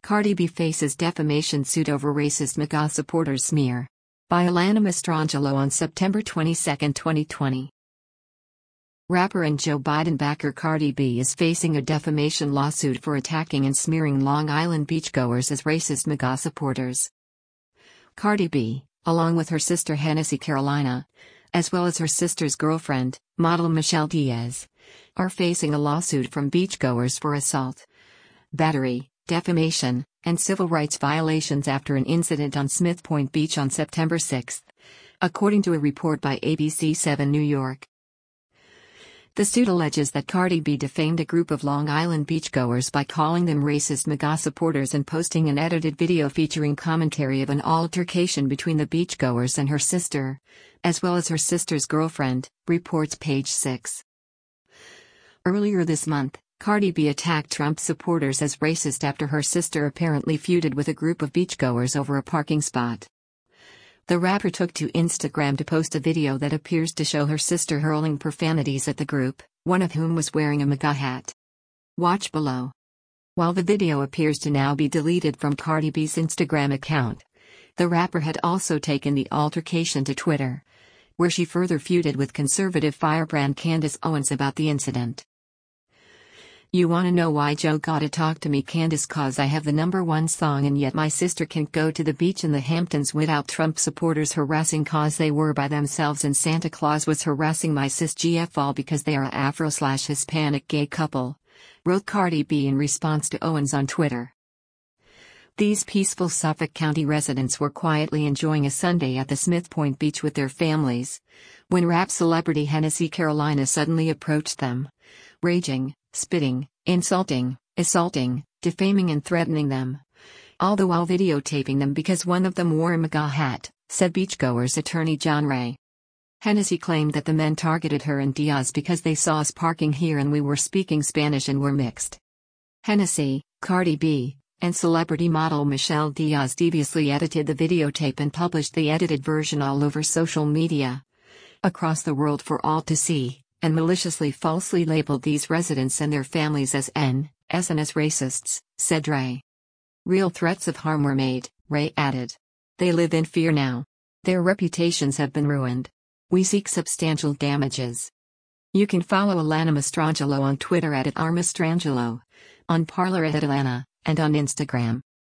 Cardi B faces defamation suit over racist MAGA supporters smear. By Alana Mastrangelo on September 22, 2020. Rapper and Joe Biden backer Cardi B is facing a defamation lawsuit for attacking and smearing Long Island beachgoers as racist MAGA supporters. Cardi B, along with her sister Hennessy Carolina, as well as her sister's girlfriend, model Michelle Diaz, are facing a lawsuit from beachgoers for assault, battery, defamation, and civil rights violations after an incident on Smith Point Beach on September 6, according to a report by ABC7 New York. The suit alleges that Cardi B defamed a group of Long Island beachgoers by calling them racist MAGA supporters and posting an edited video featuring commentary of an altercation between the beachgoers and her sister, as well as her sister's girlfriend, reports Page 6. Earlier this month, Cardi B attacked Trump supporters as racist after her sister apparently feuded with a group of beachgoers over a parking spot. The rapper took to Instagram to post a video that appears to show her sister hurling profanities at the group, one of whom was wearing a MAGA hat. Watch below. While the video appears to now be deleted from Cardi B's Instagram account, the rapper had also taken the altercation to Twitter, where she further feuded with conservative firebrand Candace Owens about the incident. "You wanna know why Joe gotta talk to me, Candace? Cause I have the #1 song and yet my sister can't go to the beach in the Hamptons without Trump supporters harassing cause they were by themselves and Santa Claus was harassing my sis GF all because they are a Afro/Hispanic gay couple," wrote Cardi B in response to Owens on Twitter. These peaceful Suffolk County residents were quietly enjoying a Sunday at the Smith Point Beach with their families, when rap celebrity Hennessy Carolina suddenly approached them, raging, spitting, insulting, assaulting, defaming and threatening them, all the while videotaping them because one of them wore a MAGA hat, said beachgoers attorney John Ray. Hennessy claimed that the men targeted her and Diaz because they saw us parking here and we were speaking Spanish and were mixed. Hennessy, Cardi B, and celebrity model Michelle Diaz deviously edited the videotape and published the edited version all over social media across the world for all to see, and maliciously falsely labeled these residents and their families as N.S. and as racists, said Ray. Real threats of harm were made, Ray added. They live in fear now. Their reputations have been ruined. We seek substantial damages. You can follow Alana Mastrangelo on Twitter @Mastrangelo, on Parler @Alana, and on Instagram